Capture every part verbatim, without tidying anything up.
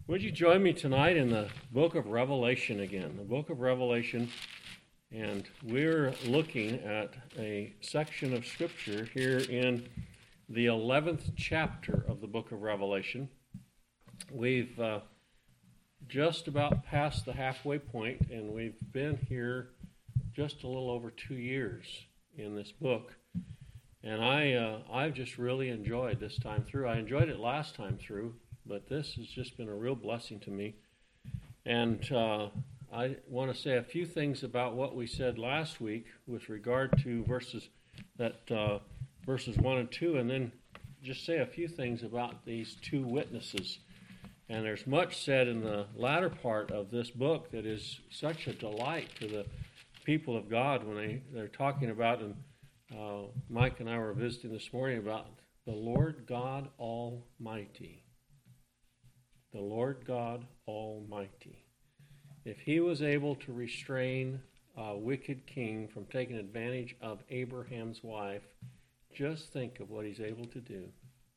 Would you join me tonight in the book of Revelation again? The book of Revelation, and we're looking at a section of Scripture here in the eleventh chapter of the book of Revelation. We've uh, just about passed the halfway point, and we've been here just a little over two years in this book. And I, uh, I've just really enjoyed this time through. I enjoyed it last time through, but this has just been a real blessing to me. And uh, I want to say a few things about what we said last week with regard to verses that uh, verses one and two, and then just say a few things about these two witnesses. And there's much said in the latter part of this book that is such a delight to the people of God when they, they're talking about, and uh, Mike and I were visiting this morning about the Lord God Almighty. The Lord God Almighty. If he was able to restrain a wicked king from taking advantage of Abraham's wife, just think of what he's able to do.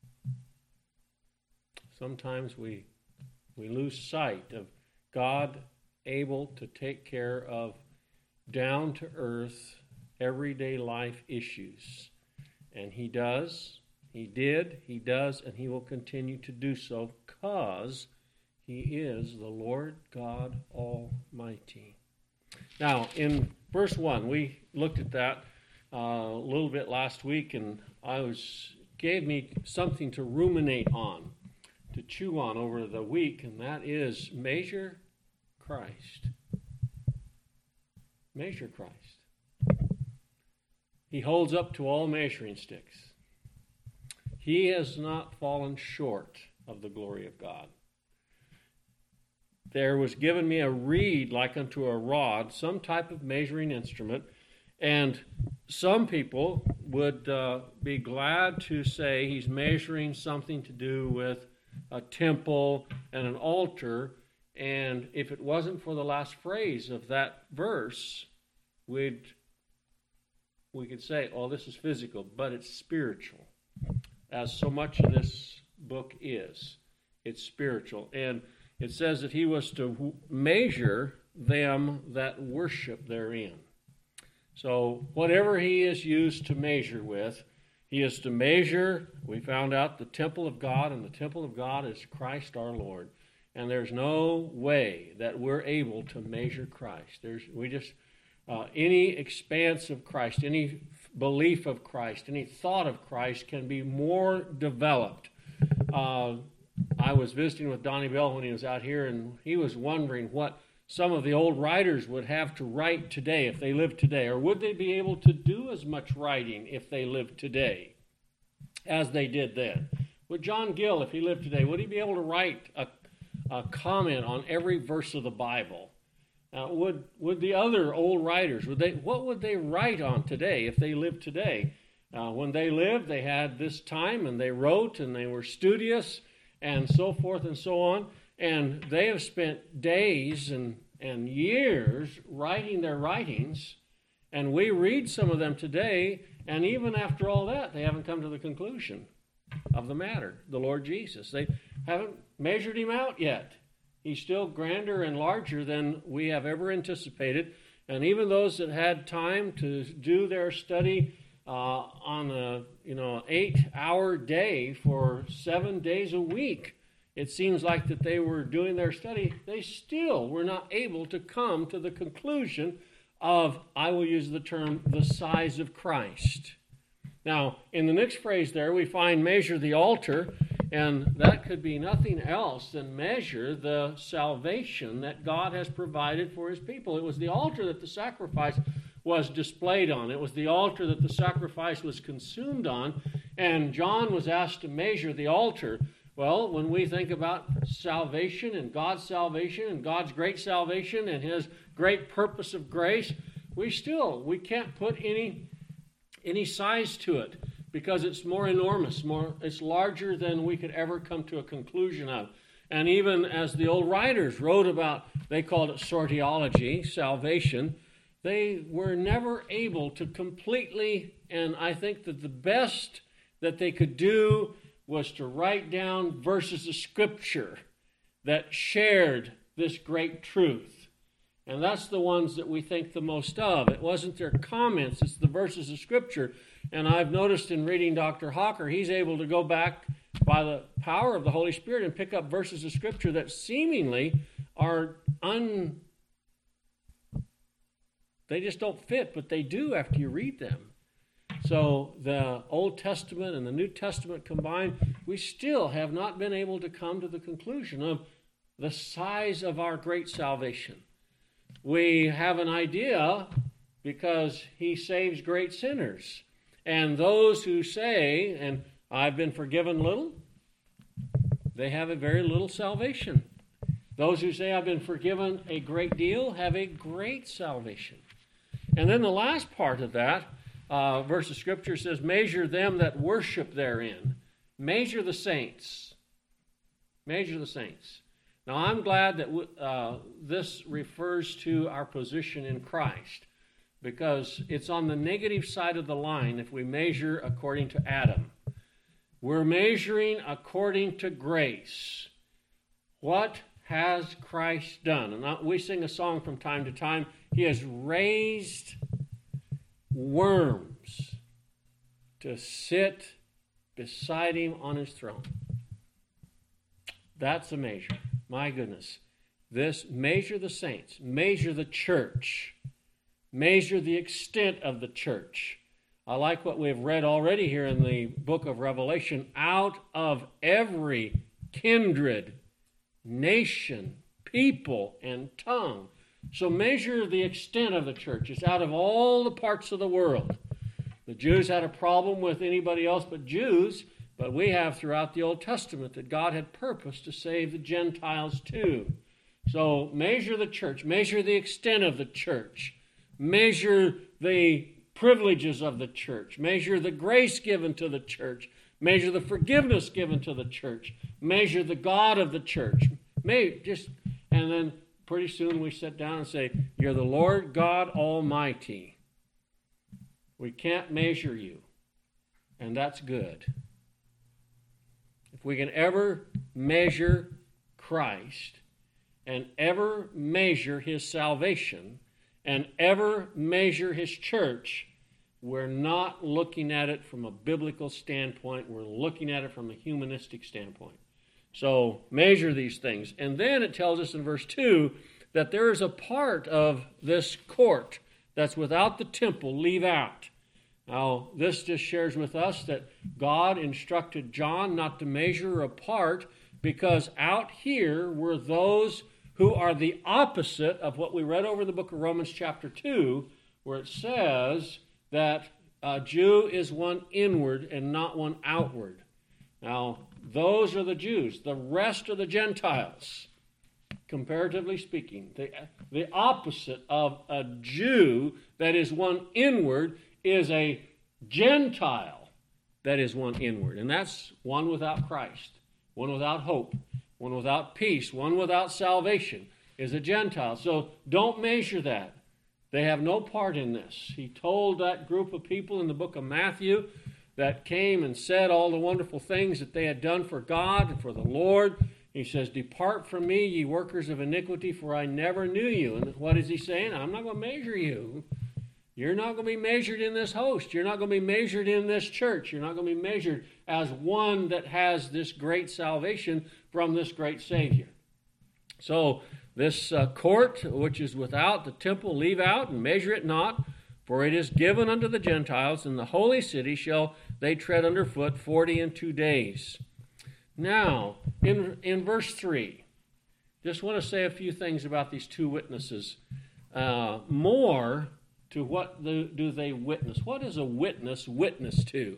Sometimes we we lose sight of God able to take care of down-to-earth, everyday life issues. And he does. He did, he does, and he will continue to do so because he is the Lord God Almighty. Now, in verse one, we looked at that uh, a little bit last week, and I was gave me something to ruminate on, to chew on over the week, and that is measure Christ. Measure Christ. He holds up to all measuring sticks. He has not fallen short of the glory of God. There was given me a reed like unto a rod, some type of measuring instrument, and some people would uh, be glad to say he's measuring something to do with a temple and an altar, and if it wasn't for the last phrase of that verse, we'd we could say, oh, this is physical, but it's spiritual. As so much of this book is. It's spiritual. And it says that he was to measure them that worship therein. So whatever he is used to measure with, he is to measure, we found out, the temple of God, and the temple of God is Christ our Lord. And there's no way that we're able to measure Christ. There's we just uh, any expanse of Christ, any belief of Christ, any thought of Christ can be more developed. Uh, I was visiting with Donnie Bell when he was out here, and he was wondering what some of the old writers would have to write today if they lived today, or would they be able to do as much writing if they lived today as they did then? Would John Gill, if he lived today, would he be able to write a, a comment on every verse of the Bible? Uh, would would the other old writers, would they? What would they write on today if they lived today? Uh, when they lived, they had this time, and they wrote, and they were studious, and so forth and so on. And they have spent days and, and years writing their writings, and we read some of them today, and even after all that, they haven't come to the conclusion of the matter, the Lord Jesus. They haven't measured him out yet. He's still grander and larger than we have ever anticipated. And even those that had time to do their study uh, on a you know eight-hour day for seven days a week, it seems like that they were doing their study, they still were not able to come to the conclusion of, I will use the term, the size of Christ. Now, in the next phrase there, we find measure the altar, and that could be nothing else than measure the salvation that God has provided for his people. It was the altar that the sacrifice was displayed on. It was the altar that the sacrifice was consumed on, and John was asked to measure the altar. Well, when we think about salvation and God's salvation and God's great salvation and his great purpose of grace, we still, we can't put any any size to it because it's more enormous, more it's larger than we could ever come to a conclusion of. And even as the old writers wrote about, they called it soteriology, salvation, they were never able to completely, and I think that the best that they could do was to write down verses of Scripture that shared this great truth. And that's the ones that we think the most of. It wasn't their comments, it's the verses of Scripture. And I've noticed in reading Doctor Hawker, he's able to go back by the power of the Holy Spirit and pick up verses of Scripture that seemingly are un... they just don't fit, but they do after you read them. So the Old Testament and the New Testament combined, we still have not been able to come to the conclusion of the size of our great salvation. We have an idea because he saves great sinners. And those who say, and I've been forgiven little, they have a very little salvation. Those who say I've been forgiven a great deal have a great salvation. And then the last part of that uh, verse of Scripture says, measure them that worship therein. Measure the saints. Measure the saints. Now, I'm glad that uh, this refers to our position in Christ, because it's on the negative side of the line if we measure according to Adam. We're measuring according to grace. What has Christ done? And we sing a song from time to time. He has raised worms to sit beside him on his throne. That's a measure. My goodness. This, measure the saints. Measure the church. Measure the extent of the church. I like what we've read already here in the book of Revelation. Out of every kindred, nation, people, and tongue. So measure the extent of the church. It's out of all the parts of the world. The Jews had a problem with anybody else but Jews, but we have throughout the Old Testament that God had purposed to save the Gentiles too. So measure the church. Measure the extent of the church. Measure the privileges of the church. Measure the grace given to the church. Measure the forgiveness given to the church. Measure the God of the church. May just and then pretty soon we sit down and say, you're the Lord God Almighty. We can't measure you. And that's good. If we can ever measure Christ and ever measure his salvation and ever measure his church, we're not looking at it from a biblical standpoint. We're looking at it from a humanistic standpoint. So measure these things. And then it tells us in verse two that there is a part of this court that's without the temple, leave out. Now, this just shares with us that God instructed John not to measure a part, because out here were those who are the opposite of what we read over in the book of Romans chapter two, where it says that a Jew is one inward and not one outward. Now, those are the Jews. The rest are the Gentiles, comparatively speaking. The, the opposite of a Jew that is one inward is a Gentile that is one inward. And that's one without Christ, one without hope, one without peace, one without salvation is a Gentile. So don't measure that. They have no part in this. He told that group of people in the book of Matthew that came and said all the wonderful things that they had done for God and for the Lord. He says, depart from me, ye workers of iniquity, for I never knew you. And what is he saying? I'm not going to measure you. You're not going to be measured in this host. You're not going to be measured in this church. You're not going to be measured as one that has this great salvation from this great Savior. So this uh, court, which is without the temple, leave out and measure it not, for it is given unto the Gentiles, and the holy city shall they tread under foot forty and two days. Now, in, in verse three, just want to say a few things about these two witnesses. Uh, more to what do, do they witness? What does a witness witness to?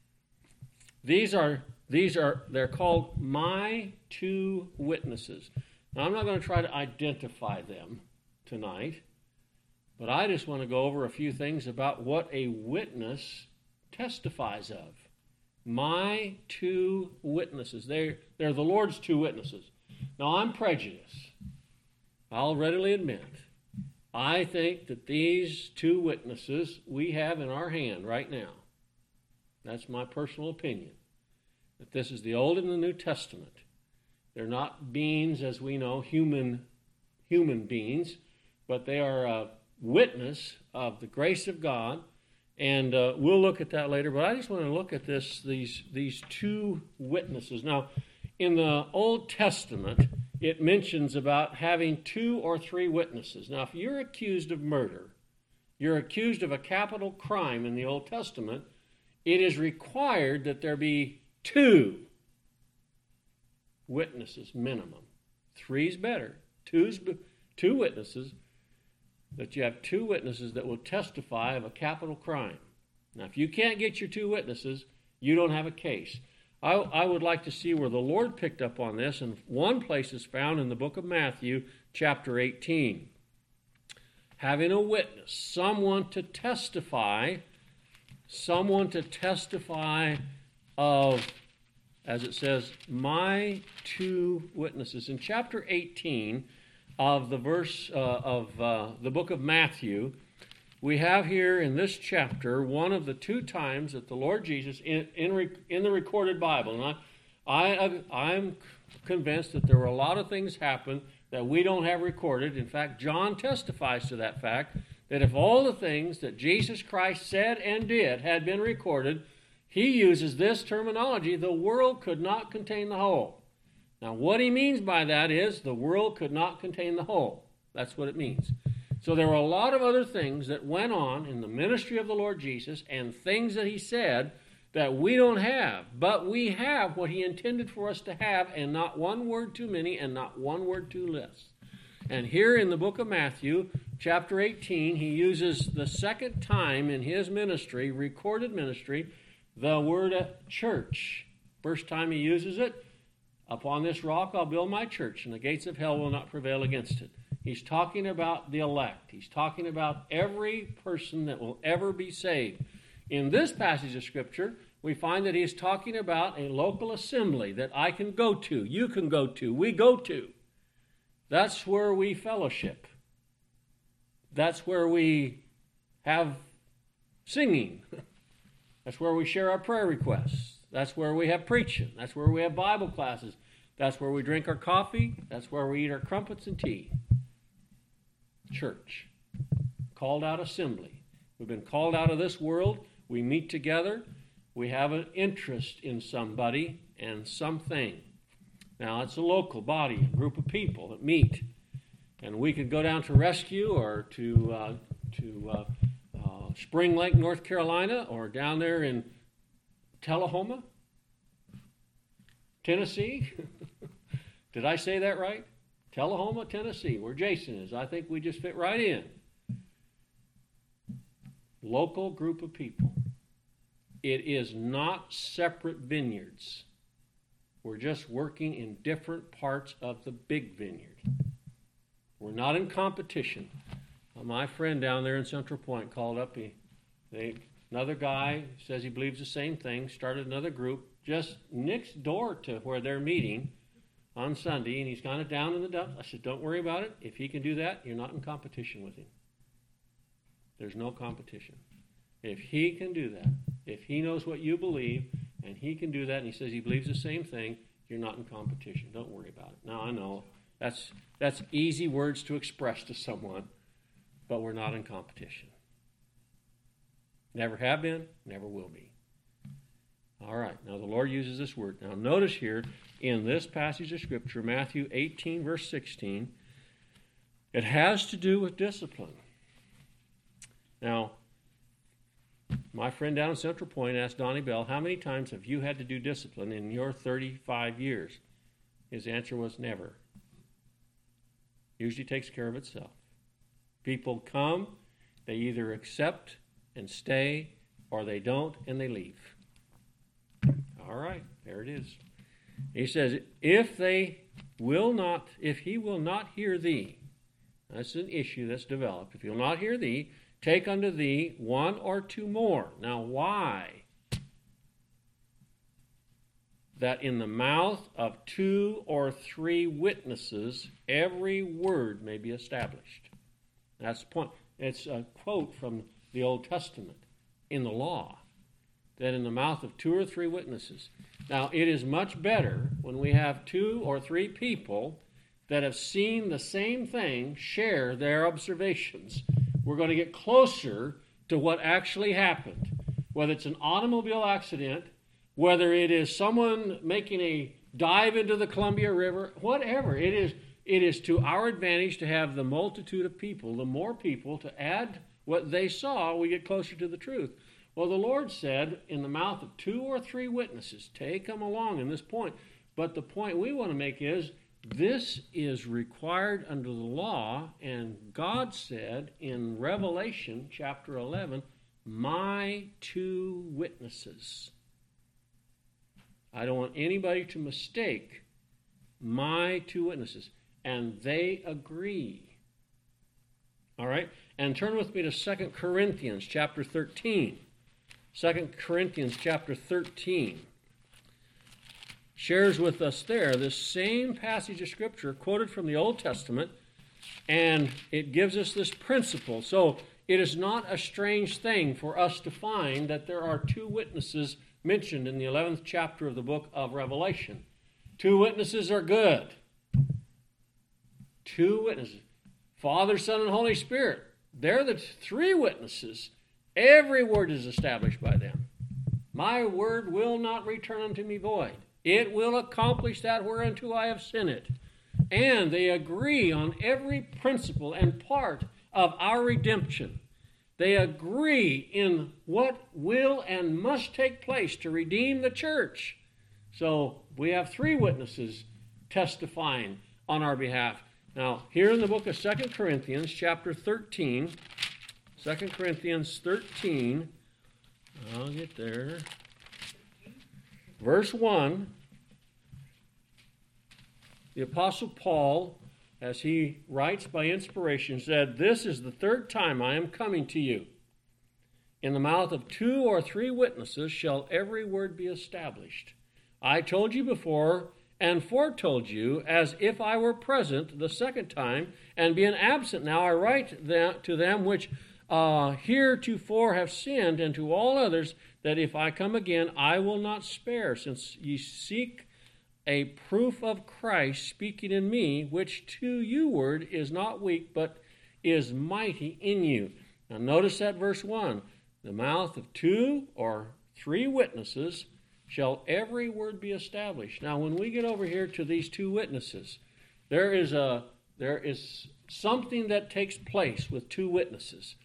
These are, these are, they're called my two witnesses. Now, I'm not going to try to identify them tonight, but I just want to go over a few things about what a witness testifies of. My two witnesses. They're, they're the Lord's two witnesses. Now, I'm prejudiced. I'll readily admit. I think that these two witnesses we have in our hand right now, that's my personal opinion, that this is the Old and the New Testament. They're not beings, as we know, human human beings, but they are a witness of the grace of God. And uh, we'll look at that later. But I just want to look at this these these two witnesses. Now, in the Old Testament, it mentions about having two or three witnesses. Now, if you're accused of murder, you're accused of a capital crime in the Old Testament, it is required that there be two witnesses minimum. Three's better. Two's two witnesses, that you have two witnesses that will testify of a capital crime. Now, if you can't get your two witnesses, you don't have a case. I, I would like to see where the Lord picked up on this, and one place is found in the book of Matthew, chapter eighteen. Having a witness, someone to testify, someone to testify of, as it says, my two witnesses. In chapter eighteen of the verse uh, of uh, the book of Matthew, we have here in this chapter one of the two times that the Lord Jesus, in in, in the recorded Bible, and I, I, I'm convinced that there were a lot of things happen that we don't have recorded. In fact, John testifies to that fact, that if all the things that Jesus Christ said and did had been recorded, he uses this terminology, the world could not contain the whole. Now, what he means by that is the world could not contain the whole. That's what it means. So there were a lot of other things that went on in the ministry of the Lord Jesus and things that he said that we don't have. But we have what he intended for us to have, and not one word too many and not one word too less. And here in the book of Matthew, chapter eighteen, he uses the second time in his ministry, recorded ministry, the word church. First time he uses it, upon this rock I'll build my church, and the gates of hell will not prevail against it. He's talking about the elect. He's talking about every person that will ever be saved. In this passage of Scripture, we find that he's talking about a local assembly that I can go to, you can go to, we go to. That's where we fellowship. That's where we have singing. That's where we share our prayer requests. That's where we have preaching. That's where we have Bible classes. That's where we drink our coffee. That's where we eat our crumpets and tea. Church. Called out assembly. We've been called out of this world. We meet together. We have an interest in somebody and something. Now, it's a local body, a group of people that meet. And we could go down to Rescue or to, uh, to uh, uh, Spring Lake, North Carolina, or down there in Tullahoma, Tennessee. Did I say that right? Tullahoma, Tennessee, where Jason is. I think we just fit right in. Local group of people. It is not separate vineyards. We're just working in different parts of the big vineyard. We're not in competition. Uh, my friend down there in Central Point called up. He, they, another guy says he believes the same thing, started another group just next door to where they're meeting on Sunday, and he's kind of down in the dumps. I said, don't worry about it. If he can do that, you're not in competition with him. There's no competition. If he can do that, if he knows what you believe, and he can do that, and he says he believes the same thing, you're not in competition. Don't worry about it. Now, I know that's that's easy words to express to someone, but we're not in competition. Never have been, never will be. All right, now the Lord uses this word. Now notice here in this passage of Scripture, Matthew eighteen, verse sixteen, it has to do with discipline. Now, my friend down in Central Point asked Donnie Bell, how many times have you had to do discipline in your thirty-five years? His answer was never. Usually takes care of itself. People come, they either accept and stay, or they don't and they leave. All right, there it is. He says, if they will not, if he will not hear thee, that's an issue that's developed. If he will not hear thee, take unto thee one or two more. Now, why? That in the mouth of two or three witnesses, every word may be established. That's the point. It's a quote from the Old Testament in the law. than in the mouth of two or three witnesses. Now, it is much better when we have two or three people that have seen the same thing share their observations. We're going to get closer to what actually happened. Whether it's an automobile accident, whether it is someone making a dive into the Columbia River, whatever, it is, it is to our advantage to have the multitude of people, the more people to add what they saw, we get closer to the truth. Well, the Lord said, in the mouth of two or three witnesses, take them along in this point. But the point we want to make is, this is required under the law, and God said in Revelation chapter eleven, my two witnesses. I don't want anybody to mistake my two witnesses. And they agree. All right? And turn with me to Second Corinthians chapter thirteen. Second Corinthians chapter thirteen shares with us there this same passage of Scripture quoted from the Old Testament, and it gives us this principle. So it is not a strange thing for us to find that there are two witnesses mentioned in the eleventh chapter of the book of Revelation. Two witnesses are good. Two witnesses. Father, Son, and Holy Spirit. They're the three witnesses. Every word is established by them. My word will not return unto me void. It will accomplish that whereunto I have sent it. And they agree on every principle and part of our redemption. They agree in what will and must take place to redeem the church. So we have three witnesses testifying on our behalf. Now, here in the book of Second Corinthians, chapter thirteen, Second Corinthians thirteen, I'll get there. Verse one, the Apostle Paul, as he writes by inspiration, said, this is the third time I am coming to you. In the mouth of two or three witnesses shall every word be established. I told you before and foretold you, as if I were present the second time, and being absent now, I write to them which uh, heretofore have sinned, and to all others, that if I come again, I will not spare, since ye seek a proof of Christ speaking in me, which to you word is not weak, but is mighty in you. Now notice that verse one. The mouth of two or three witnesses shall every word be established. Now, when we get over here to these two witnesses, there is a there is something that takes place with two witnesses.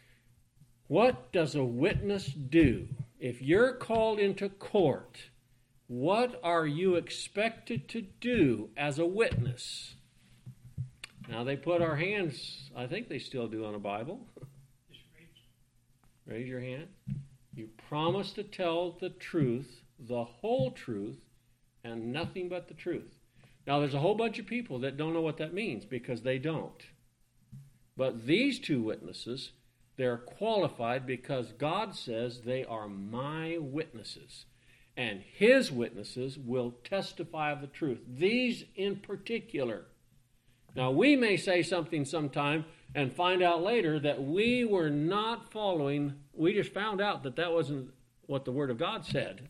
What does a witness do? If you're called into court, what are you expected to do as a witness? Now, they put our hands, I think they still do on a Bible. Just raise. Raise your hand. You promise to tell the truth, the whole truth, and nothing but the truth. Now, there's a whole bunch of people that don't know what that means because they don't. But these two witnesses, they're qualified because God says they are my witnesses. And his witnesses will testify of the truth. These in particular. Now, we may say something sometime and find out later that we were not following. We just found out that that wasn't what the Word of God said.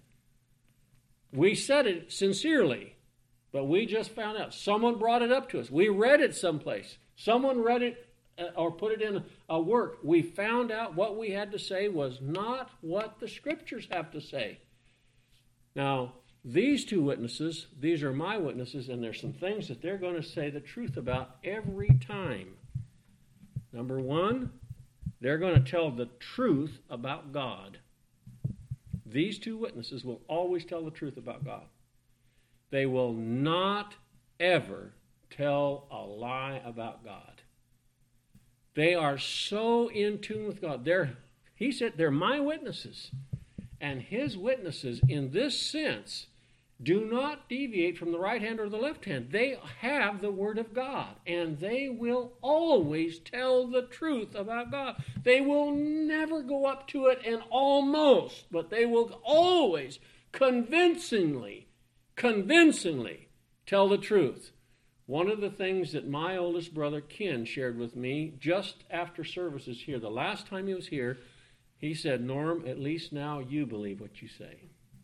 We said it sincerely, but we just found out. Someone brought it up to us. We read it someplace. Someone read it or put it in a work. We found out what we had to say was not what the Scriptures have to say. Now, these two witnesses, these are my witnesses, and there's some things that they're going to say the truth about every time. Number one, they're going to tell the truth about God. These two witnesses will always tell the truth about God. They will not ever tell a lie about God. They are so in tune with God. They're, he said they're my witnesses. And his witnesses, in this sense, do not deviate from the right hand or the left hand. They have the Word of God, and they will always tell the truth about God. They will never go up to it and almost, but they will always convincingly, convincingly tell the truth. One of the things that my oldest brother Ken shared with me just after services here, the last time he was here, He said, Norm, at least now you believe what you say.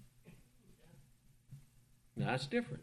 Now, that's different.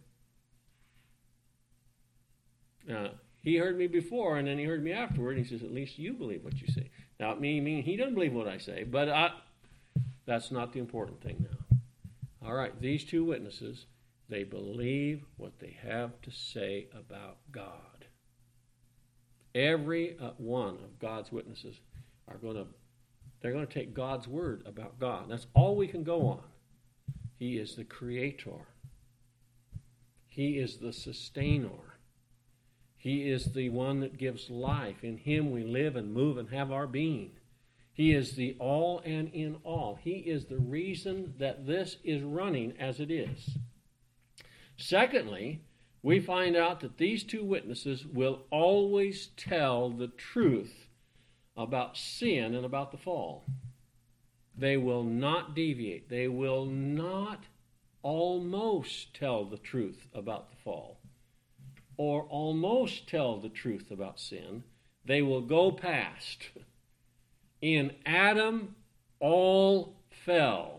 Now, he heard me before, and then he heard me afterward, and he says, at least you believe what you say. Now, me mean he doesn't believe what I say, but I, that's not the important thing now. All right, these two witnesses, they believe what they have to say about God. Every uh, one of God's witnesses are going to, they're going to take God's word about God. That's all we can go on. He is the creator. He is the sustainer. He is the one that gives life. In him we live and move and have our being. He is the all and in all. He is the reason that this is running as it is. Secondly, we find out that these two witnesses will always tell the truth about sin and about the fall. They will not deviate. They will not almost tell the truth about the fall, or almost tell the truth about sin. They will go past. In Adam, all fell.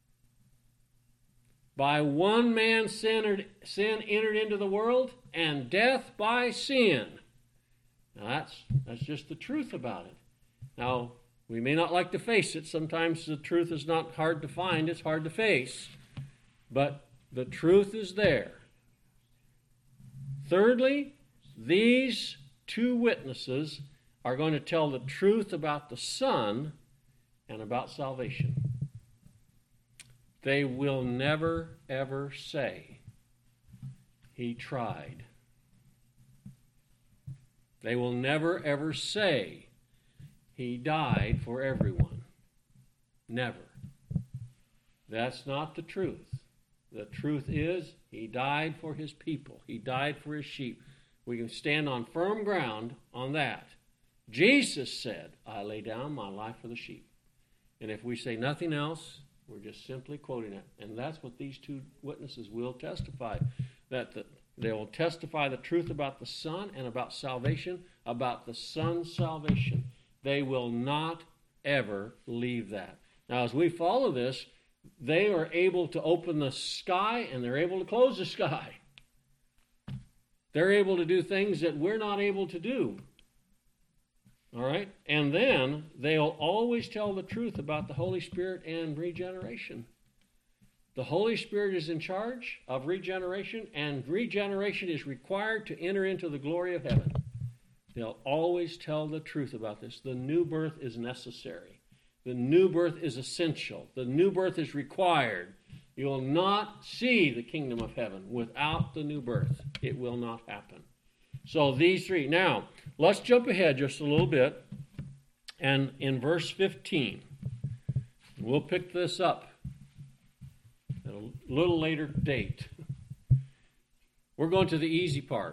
By one man sin entered into the world, and death by sin. Now that's, that's just the truth about it. Now, we may not like to face it. Sometimes the truth is not hard to find, it's hard to face. But the truth is there. Thirdly, these two witnesses are going to tell the truth about the Son and about salvation. They will never, ever say, he tried. They will never, ever say, he died for everyone. Never. That's not the truth. The truth is, he died for his people. He died for his sheep. We can stand on firm ground on that. Jesus said, I lay down my life for the sheep. And if we say nothing else, we're just simply quoting it. And that's what these two witnesses will testify. That the, they will testify the truth about the Son and about salvation, about the Son's salvation. They will not ever leave that. Now, as we follow this, they are able to open the sky and they're able to close the sky. They're able to do things that we're not able to do. All right? And then they'll always tell the truth about the Holy Spirit and regeneration. The Holy Spirit is in charge of regeneration, and regeneration is required to enter into the glory of heaven. They'll always tell the truth about this. The new birth is necessary. The new birth is essential. The new birth is required. You will not see the kingdom of heaven without the new birth. It will not happen. So these three. Now, let's jump ahead just a little bit. And in verse fifteen, we'll pick this up at a little later date. We're going to the easy part.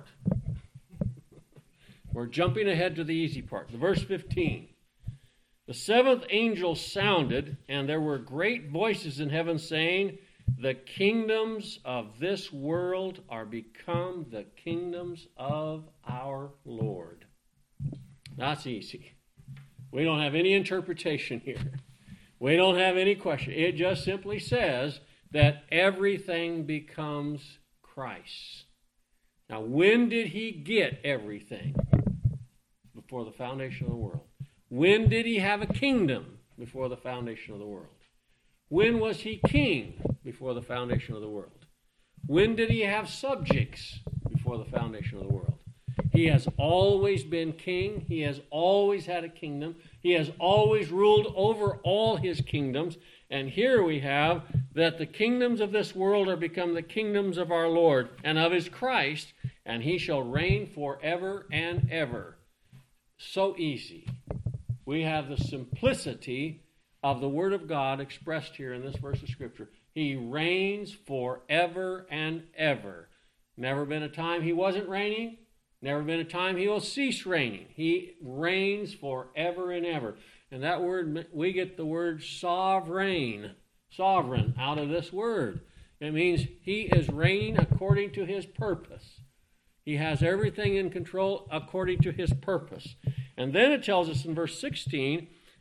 We're jumping ahead to the easy part. The verse fifteen. The seventh angel sounded, and there were great voices in heaven saying, the kingdoms of this world are become the kingdoms of our Lord. That's easy. We don't have any interpretation here. We don't have any question. It just simply says that everything becomes Christ. Now, when did he get everything? Before the foundation of the world. When did he have a kingdom? Before the foundation of the world. When was he king? Before the foundation of the world. When did he have subjects? Before the foundation of the world. He has always been king. He has always had a kingdom. He has always ruled over all his kingdoms. And here we have that the kingdoms of this world are become the kingdoms of our Lord and of his Christ, and he shall reign forever and ever. So easy. We have the simplicity of the Word of God expressed here in this verse of Scripture. He reigns forever and ever. Never been a time he wasn't reigning. Never been a time he will cease reigning. He reigns forever and ever. And that word, we get the word sovereign, sovereign out of this word. It means he is reigning according to his purpose. He has everything in control according to his purpose. And then it tells us in verse sixteen,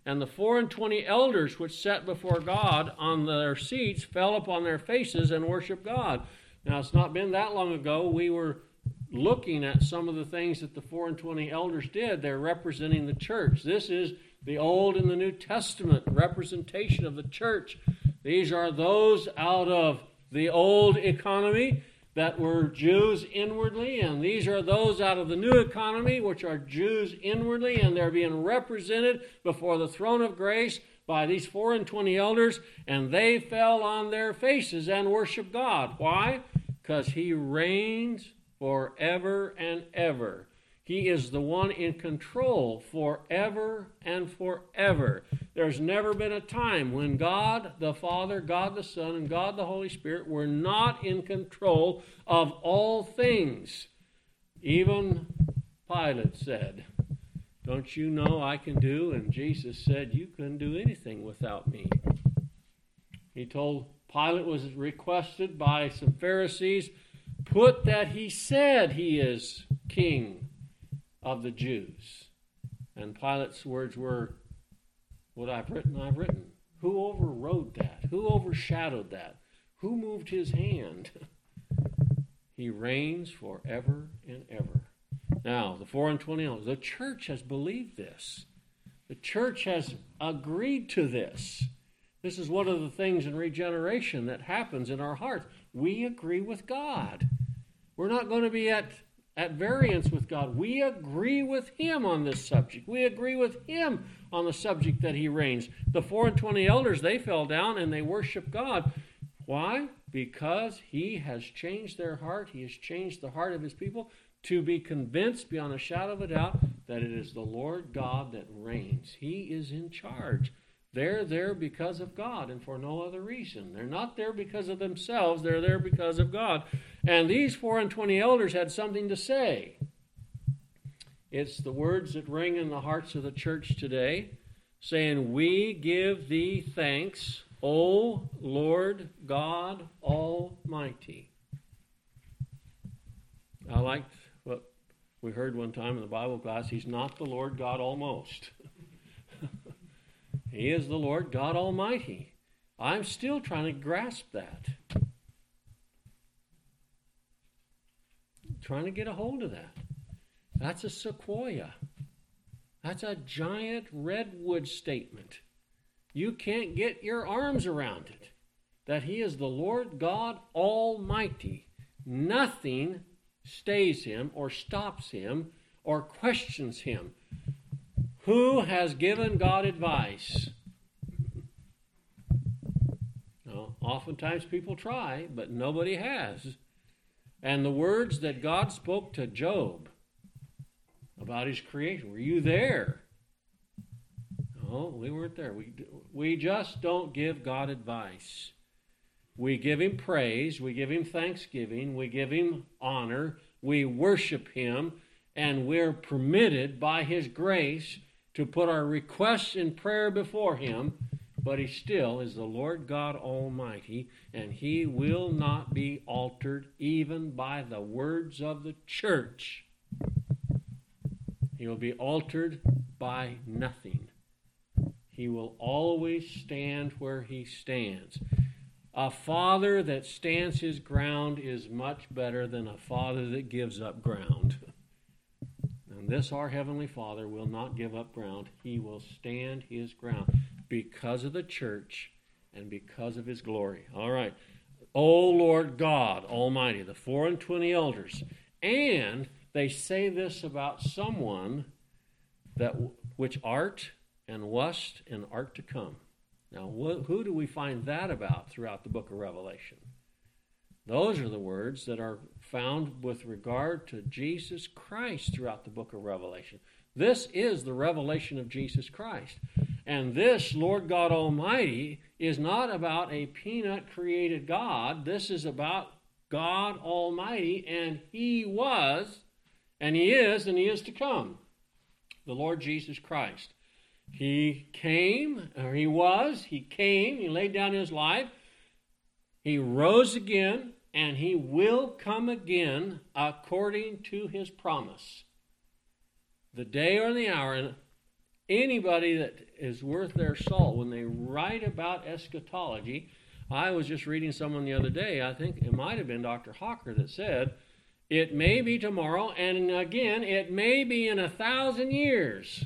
And the four and twenty elders which sat before God on their seats fell upon their faces and worshiped God. Now, it's not been that long ago. We were looking at some of the things that the four and twenty elders did. They're representing the church. This is the Old and the New Testament representation of the church. These are those out of the old economy that were Jews inwardly, and these are those out of the new economy which are Jews inwardly, and they're being represented before the throne of grace by these four and twenty elders, and they fell on their faces and worshiped God. Why? Because He reigns forever and ever. He is the one in control forever and forever. There's never been a time when God the Father, God the Son, and God the Holy Spirit were not in control of all things. Even Pilate said, "Don't you know I can do?" And Jesus said, "You couldn't do anything without me." He told Pilate, was requested by some Pharisees, put that he said he is king of the Jews. And Pilate's words were, "What I've written, I've written." Who overrode that? Who overshadowed that? Who moved his hand? He reigns forever and ever. Now, the four and twenty elders, the church has believed this. The church has agreed to this. This is one of the things in regeneration that happens in our hearts. We agree with God. We're not going to be at at variance with God. We agree with Him on this subject. We agree with Him on the subject that He reigns. The four and twenty elders, they fell down and they worshiped God. Why? Because He has changed their heart. He has changed the heart of His people to be convinced beyond a shadow of a doubt that it is the Lord God that reigns. He is in charge. They're there because of God and for no other reason. They're not there because of themselves. They're there because of God. And these four and twenty elders had something to say. It's the words that ring in the hearts of the church today, saying, "We give thee thanks, O Lord God Almighty." I liked what we heard one time in the Bible class. He's not the Lord God almost. He is the Lord God Almighty. I'm still trying to grasp that. Trying to get a hold of that. That's a sequoia. That's a giant redwood statement. You can't get your arms around it. That He is the Lord God Almighty. Nothing stays Him or stops Him or questions Him. Who has given God advice? Well, oftentimes people try, but nobody has. And the words that God spoke to Job about his creation, were you there? No, we weren't there. We, we just don't give God advice. We give Him praise. We give Him thanksgiving. We give Him honor. We worship Him. And we're permitted by His grace to put our requests in prayer before Him, but He still is the Lord God Almighty, and He will not be altered even by the words of the church. He will be altered by nothing. He will always stand where He stands. A father that stands his ground is much better than a father that gives up ground. And this, our Heavenly Father, will not give up ground. He will stand His ground because of the church and because of His glory. All right. O Lord God Almighty, the four and twenty elders. And they say this about someone that which art and wast and art to come. Now, wh- who do we find that about throughout the book of Revelation? Those are the words that are found with regard to Jesus Christ throughout the book of Revelation. This is the revelation of Jesus Christ. And this Lord God Almighty is not about a peanut-created God. This is about God Almighty, and He was, and He is, and He is to come. The Lord Jesus Christ. He came, or He was, He came, He laid down His life, He rose again, and He will come again according to His promise. The day or the hour anybody that is worth their salt, when they write about eschatology, I was just reading someone the other day, I think it might have been Doctor Hawker, that said, it may be tomorrow, and again, it may be in a thousand years.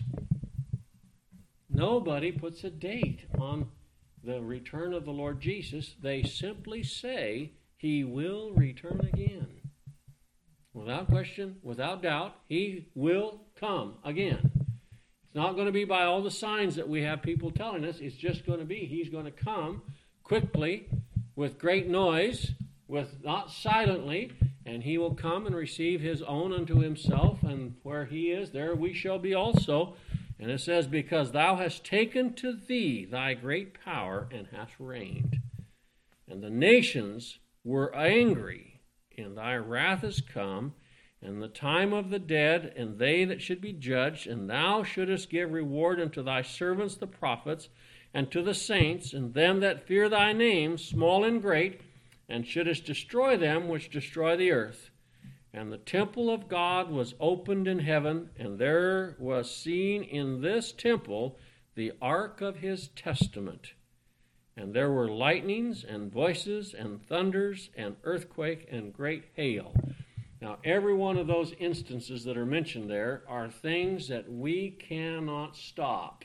Nobody puts a date on the return of the Lord Jesus. They simply say he will return again. Without question, without doubt, he will come again. It's not going to be by all the signs that we have people telling us. It's just going to be he's going to come quickly, with great noise, with not silently, and he will come and receive his own unto himself, and where he is, there we shall be also. And it says, because thou hast taken to thee thy great power, and hast reigned. And the nations were angry, and thy wrath is come, and the time of the dead, and they that should be judged, and thou shouldest give reward unto thy servants the prophets, and to the saints, and them that fear thy name, small and great, and shouldest destroy them which destroy the earth. And the temple of God was opened in heaven, and there was seen in this temple the ark of his testament. And there were lightnings, and voices, and thunders, and earthquake, and great hail. Now, every one of those instances that are mentioned there are things that we cannot stop.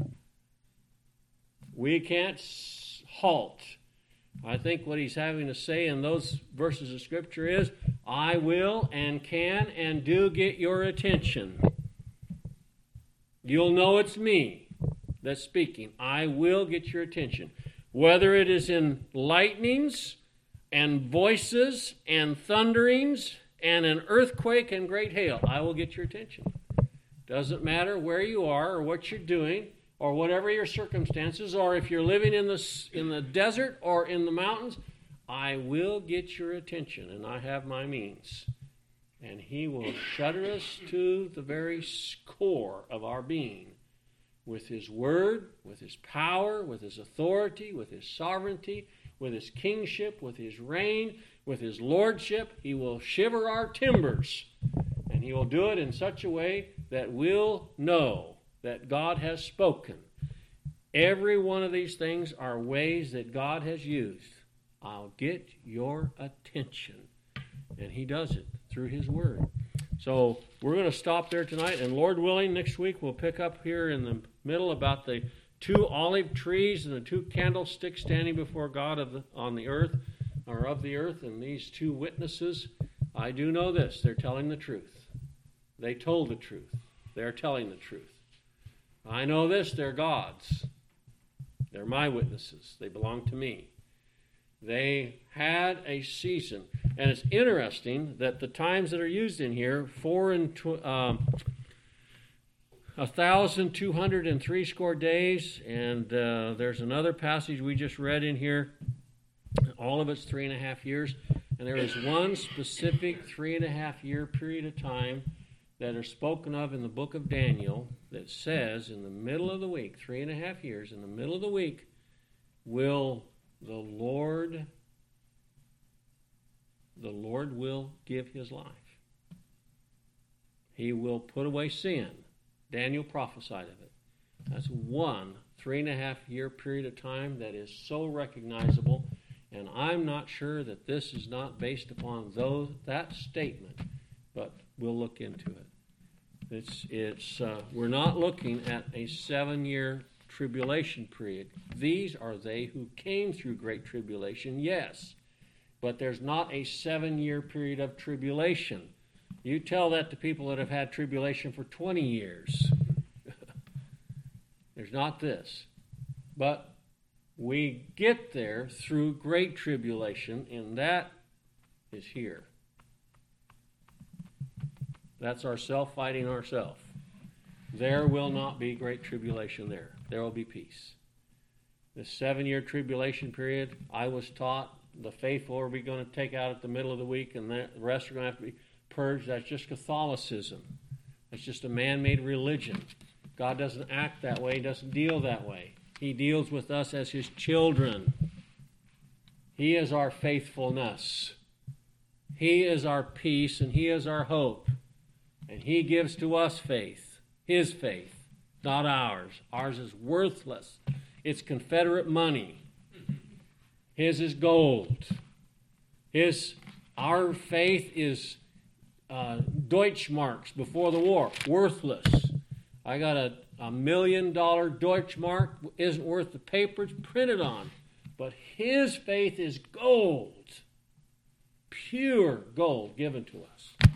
We can't halt. I think what he's having to say in those verses of Scripture is, I will and can and do get your attention. You'll know it's me that's speaking. I will get your attention. Whether it is in lightnings and voices and thunderings and an earthquake and great hail, I will get your attention. Doesn't matter where you are or what you're doing, or whatever your circumstances, or if you're living in the, in the desert or in the mountains, I will get your attention, and I have my means. And he will shudder us to the very core of our being with his word, with his power, with his authority, with his sovereignty, with his kingship, with his reign, with his lordship. He will shiver our timbers, and he will do it in such a way that we'll know that God has spoken. Every one of these things are ways that God has used. I'll get your attention. And he does it through his word. So we're going to stop there tonight, and Lord willing, next week we'll pick up here in the middle about the two olive trees and the two candlesticks standing before God of the, on the earth, or of the earth, and these two witnesses. I do know this, they're telling the truth. They told the truth. They're telling the truth. I know this, they're God's. They're my witnesses. They belong to me. They had a season. And it's interesting that the times that are used in here, four and tw- um, a thousand two hundred and three score days, and uh, there's another passage we just read in here. All of it's three and a half years. And there is one specific three and a half year period of time that are spoken of in the book of Daniel that says in the middle of the week, three and a half years, in the middle of the week, will the Lord, the Lord will give his life. He will put away sin. Daniel prophesied of it. That's one three and a half year period of time that is so recognizable, and I'm not sure that this is not based upon those that statement, but we'll look into it. It's, it's, uh, we're not looking at a seven-year tribulation period. These are they who came through great tribulation, yes, but there's not a seven-year period of tribulation. You tell that to people that have had tribulation for twenty years. There's not this. But we get there through great tribulation, and that is here. That's ourself fighting ourself. There will not be great tribulation there. There will be peace. The seven-year tribulation period, I was taught the faithful are we going to take out at the middle of the week, and the rest are going to have to be purged. That's just Catholicism. That's just a man-made religion. God doesn't act that way. He doesn't deal that way. He deals with us as his children. He is our faithfulness. He is our peace, and he is our hope. And he gives to us faith, his faith, not ours. Ours is worthless. It's Confederate money. His is gold. His, our faith is uh, Deutschmarks before the war, worthless. I got a, a million dollar Deutschmark, isn't worth the paper it's printed on. But his faith is gold, pure gold given to us.